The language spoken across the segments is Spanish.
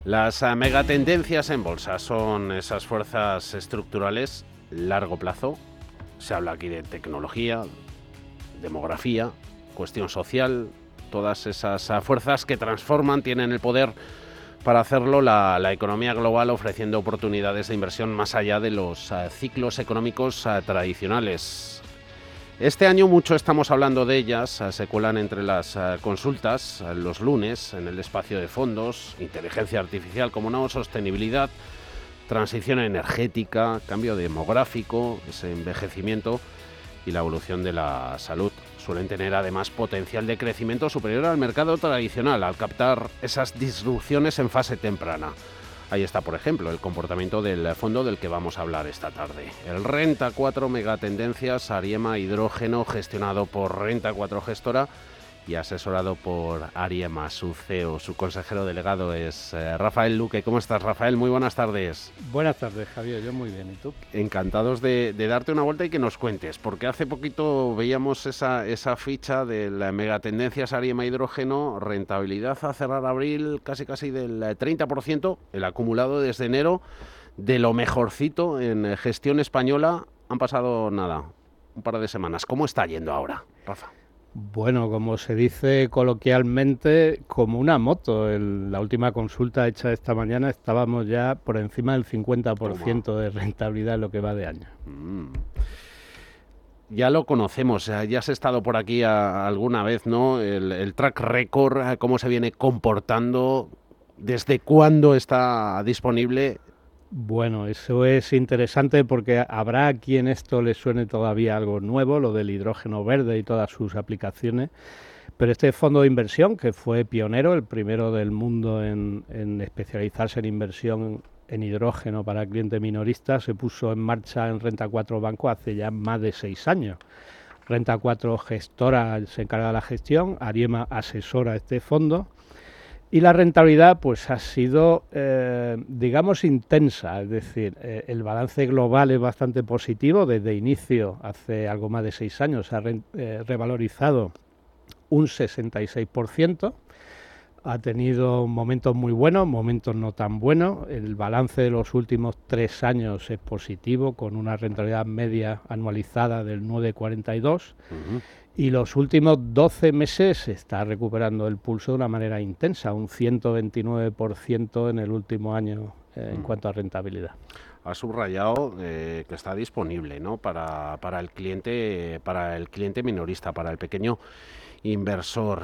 Las megatendencias en bolsa son esas fuerzas estructurales largo plazo. Se habla aquí de tecnología, demografía, cuestión social, todas esas fuerzas que transforman, tienen el poder para hacerlo la economía global, ofreciendo oportunidades de inversión más allá de los ciclos económicos tradicionales. Este año mucho estamos hablando de ellas, se cuelan entre las consultas los lunes en el espacio de fondos, inteligencia artificial, como no, sostenibilidad, transición energética, cambio demográfico, ese envejecimiento y la evolución de la salud. Suelen tener además potencial de crecimiento superior al mercado tradicional al captar esas disrupciones en fase temprana. Ahí está, por ejemplo, el comportamiento del fondo del que vamos a hablar esta tarde. El Renta 4 Megatendencias Ariema Hidrógeno, gestionado por Renta 4 Gestora y asesorado por Ariema. Su CEO, su consejero delegado es Rafael Luque. ¿Cómo estás, Rafael? Muy buenas tardes. Buenas tardes, Javier. Yo muy bien. ¿Y tú? Encantados de darte una vuelta y que nos cuentes, porque hace poquito veíamos esa ficha de la Megatendencias Ariema Hidrógeno, rentabilidad a cerrar abril casi del 30%, el acumulado desde enero, de lo mejorcito en gestión española. Han pasado nada, un par de semanas. ¿Cómo está yendo ahora, Rafa? Bueno, como se dice coloquialmente, como una moto. La última consulta hecha esta mañana estábamos ya por encima del 50% de rentabilidad en lo que va de año. Ya lo conocemos, ya has estado por aquí alguna vez, ¿no? El track record, cómo se viene comportando, desde cuándo está disponible. Bueno, eso es interesante porque habrá a quien esto le suene todavía algo nuevo, lo del hidrógeno verde y todas sus aplicaciones, pero este fondo de inversión, que fue pionero, el primero del mundo en especializarse en inversión en hidrógeno para cliente minorista, se puso en marcha en Renta 4 Banco hace ya más de 6 años. Renta 4 Gestora se encarga de la gestión, Ariema asesora este fondo. Y la rentabilidad pues ha sido, digamos, intensa, es decir, el balance global es bastante positivo. Desde inicio, hace algo más de 6 años, se ha revalorizado un 66%. Ha tenido momentos muy buenos, momentos no tan buenos. El balance de los últimos 3 años es positivo, con una rentabilidad media anualizada del 9,42%. Y los últimos 12 meses se está recuperando el pulso de una manera intensa, un 129% en el último año en cuanto a rentabilidad. Ha subrayado que está disponible, ¿no? para el cliente minorista, para el pequeño inversor.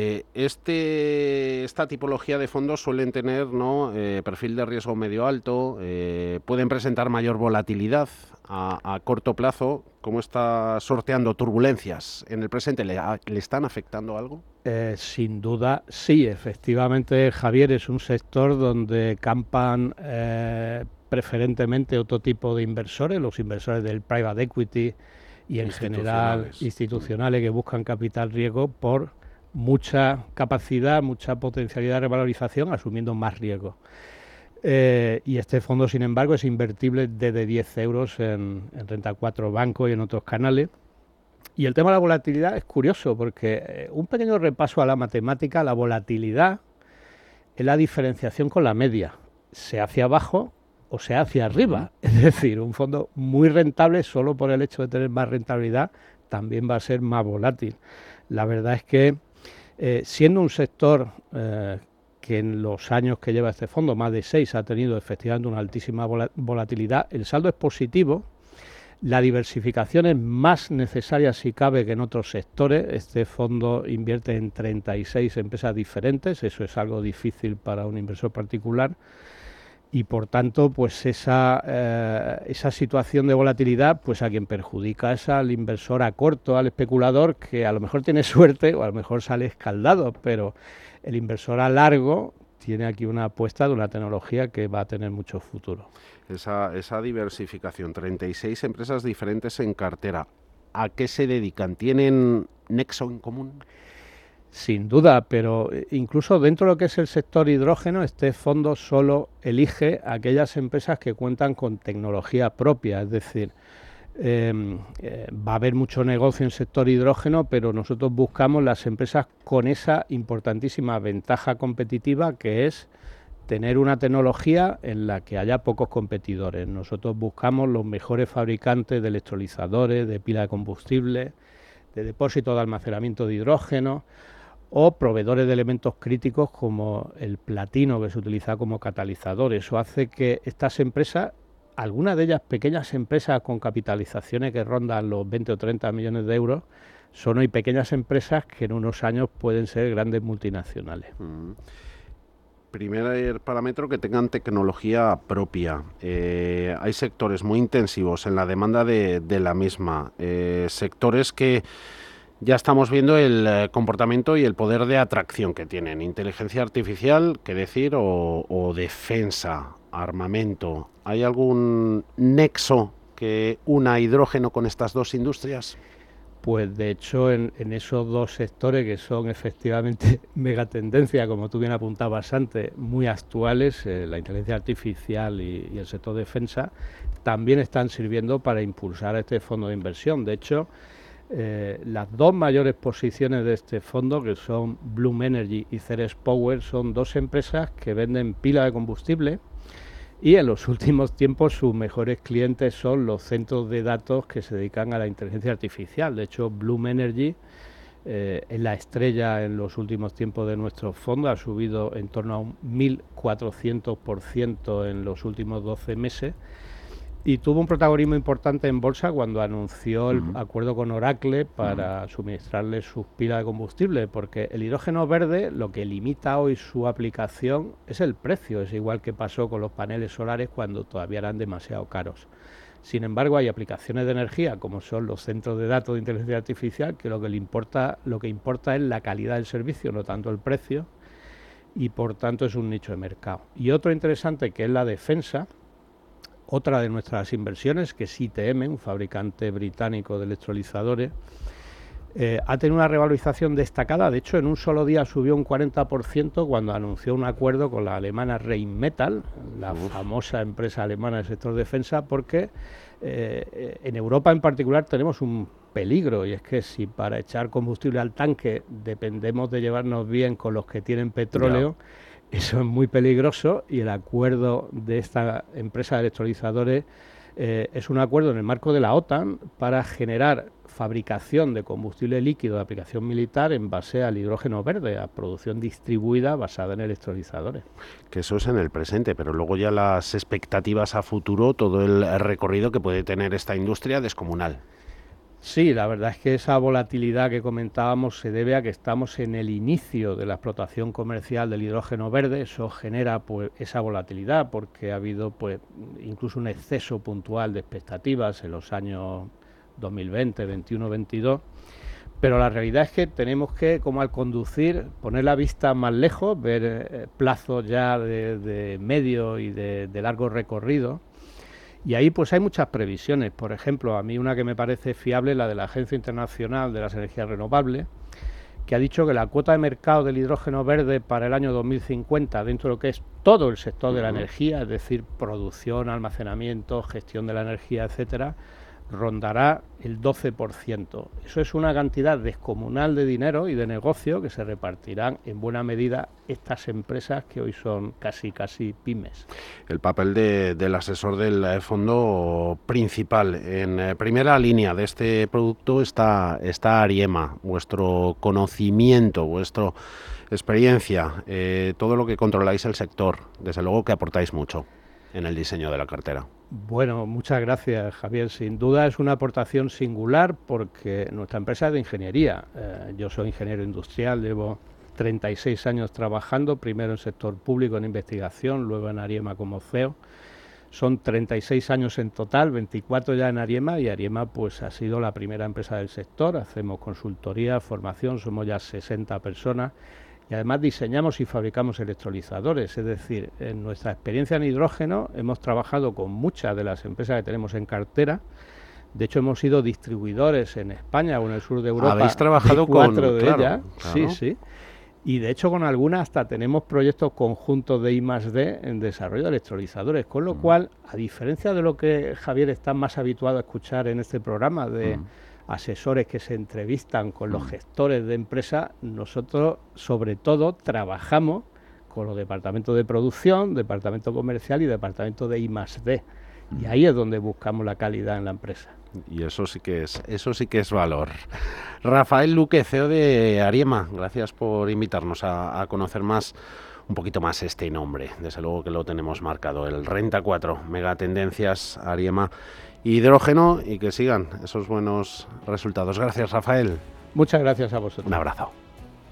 Esta tipología de fondos suelen tener, ¿no? Perfil de riesgo medio alto, pueden presentar mayor volatilidad a corto plazo. ¿Cómo está sorteando turbulencias en el presente? ¿Le están afectando algo? Sin duda, sí. Efectivamente, Javier, es un sector donde campan preferentemente otro tipo de inversores, los inversores del private equity y en general institucionales que buscan capital riesgo por mucha capacidad, mucha potencialidad de revalorización, asumiendo más riesgo. Y este fondo, sin embargo, es invertible desde 10 euros en Renta 4 Banco y en otros canales. Y el tema de la volatilidad es curioso porque un pequeño repaso a la matemática, la volatilidad es la diferenciación con la media, sea hacia abajo o sea hacia arriba. Es decir, un fondo muy rentable solo por el hecho de tener más rentabilidad también va a ser más volátil. La verdad es que siendo un sector que en los años que lleva este fondo, más de 6, ha tenido efectivamente una altísima volatilidad, el saldo es positivo. La diversificación es más necesaria si cabe que en otros sectores. Este fondo invierte en 36 empresas diferentes, eso es algo difícil para un inversor particular. Y por tanto, pues esa situación de volatilidad, pues a quien perjudica es al inversor a corto, al especulador, que a lo mejor tiene suerte o a lo mejor sale escaldado, pero el inversor a largo tiene aquí una apuesta de una tecnología que va a tener mucho futuro. Esa diversificación, 36 empresas diferentes en cartera, ¿a qué se dedican? ¿Tienen nexo en común? Sin duda, pero incluso dentro de lo que es el sector hidrógeno, este fondo solo elige aquellas empresas que cuentan con tecnología propia, es decir, va a haber mucho negocio en el sector hidrógeno, pero nosotros buscamos las empresas con esa importantísima ventaja competitiva que es tener una tecnología en la que haya pocos competidores. Nosotros buscamos los mejores fabricantes de electrolizadores, de pila de combustible, de depósitos de almacenamiento de hidrógeno o proveedores de elementos críticos como el platino, que se utiliza como catalizador. Eso hace que estas empresas, algunas de ellas pequeñas empresas con capitalizaciones que rondan los 20 o 30 millones de euros, son hoy pequeñas empresas que en unos años pueden ser grandes multinacionales. Primer parámetro, que tengan tecnología propia. Hay sectores muy intensivos en la demanda de la misma, sectores que ya estamos viendo el comportamiento y el poder de atracción que tienen. Inteligencia artificial, qué decir, o defensa, armamento. ¿Hay algún nexo que una hidrógeno con estas dos industrias? Pues de hecho en esos dos sectores que son efectivamente megatendencia, como tú bien apuntabas antes, muy actuales, la inteligencia artificial y el sector defensa, también están sirviendo para impulsar este fondo de inversión. De hecho, las dos mayores posiciones de este fondo, que son Bloom Energy y Ceres Power, son dos empresas que venden pila de combustible. Y en los últimos tiempos sus mejores clientes son los centros de datos que se dedican a la inteligencia artificial. De hecho, Bloom Energy es la estrella en los últimos tiempos de nuestro fondo, ha subido en torno a un 1.400% en los últimos 12 meses y tuvo un protagonismo importante en bolsa cuando anunció el acuerdo con Oracle para suministrarle sus pilas de combustible, porque el hidrógeno verde lo que limita hoy su aplicación es el precio, es igual que pasó con los paneles solares cuando todavía eran demasiado caros. Sin embargo, hay aplicaciones de energía como son los centros de datos de inteligencia artificial que lo que importa es la calidad del servicio, no tanto el precio, y por tanto es un nicho de mercado. Y otro interesante, que es la defensa. Otra de nuestras inversiones, que es ITM, un fabricante británico de electrolizadores, ha tenido una revalorización destacada. De hecho, en un solo día subió un 40% cuando anunció un acuerdo con la alemana Rheinmetall, la famosa empresa alemana del sector defensa, porque en Europa en particular tenemos un peligro, y es que si para echar combustible al tanque dependemos de llevarnos bien con los que tienen petróleo, eso es muy peligroso, y el acuerdo de esta empresa de electrolizadores es un acuerdo en el marco de la OTAN para generar fabricación de combustible líquido de aplicación militar en base al hidrógeno verde, a producción distribuida basada en electrolizadores. Que eso es en el presente, pero luego ya las expectativas a futuro, todo el recorrido que puede tener esta industria descomunal. Sí, la verdad es que esa volatilidad que comentábamos se debe a que estamos en el inicio de la explotación comercial del hidrógeno verde. Eso genera pues esa volatilidad porque ha habido pues incluso un exceso puntual de expectativas en los años 2020, 21, 22. Pero la realidad es que tenemos que, como al conducir, poner la vista más lejos, ver plazos ya de medio y de largo recorrido. Y ahí pues hay muchas previsiones. Por ejemplo, a mí una que me parece fiable, la de la Agencia Internacional de las Energías Renovables, que ha dicho que la cuota de mercado del hidrógeno verde para el año 2050, dentro de lo que es todo el sector de la energía, es decir, producción, almacenamiento, gestión de la energía, etcétera, rondará el 12%. Eso es una cantidad descomunal de dinero y de negocio que se repartirán en buena medida estas empresas que hoy son casi pymes. El papel del asesor del fondo principal. En primera línea de este producto está Ariema, vuestro conocimiento, vuestra experiencia, todo lo que controláis el sector. Desde luego que aportáis mucho en el diseño de la cartera. Bueno, muchas gracias, Javier. Sin duda es una aportación singular porque nuestra empresa es de ingeniería. Yo soy ingeniero industrial, llevo 36 años trabajando, primero en sector público en investigación, luego en Ariema como CEO. Son 36 años en total, 24 ya en Ariema, y Ariema pues ha sido la primera empresa del sector. Hacemos consultoría, formación, somos ya 60 personas. Y además diseñamos y fabricamos electrolizadores, es decir, en nuestra experiencia en hidrógeno hemos trabajado con muchas de las empresas que tenemos en cartera. De hecho, hemos sido distribuidores en España o en el sur de Europa. Habéis trabajado con 4 de ellas. Claro. Sí. Y de hecho con algunas hasta tenemos proyectos conjuntos de I+D en desarrollo de electrolizadores, con lo cual, a diferencia de lo que Javier está más habituado a escuchar en este programa de asesores que se entrevistan con los gestores de empresa, nosotros sobre todo trabajamos con los departamentos de producción, departamento comercial y departamento de I+D. Y ahí es donde buscamos la calidad en la empresa. Y eso sí que es valor. Rafael Luque, CEO de Ariema, gracias por invitarnos a conocer un poquito más este nombre. Desde luego que lo tenemos marcado, el Renta 4, megatendencias, Ariema, hidrógeno, y que sigan esos buenos resultados. Gracias, Rafael. Muchas gracias a vosotros. Un abrazo.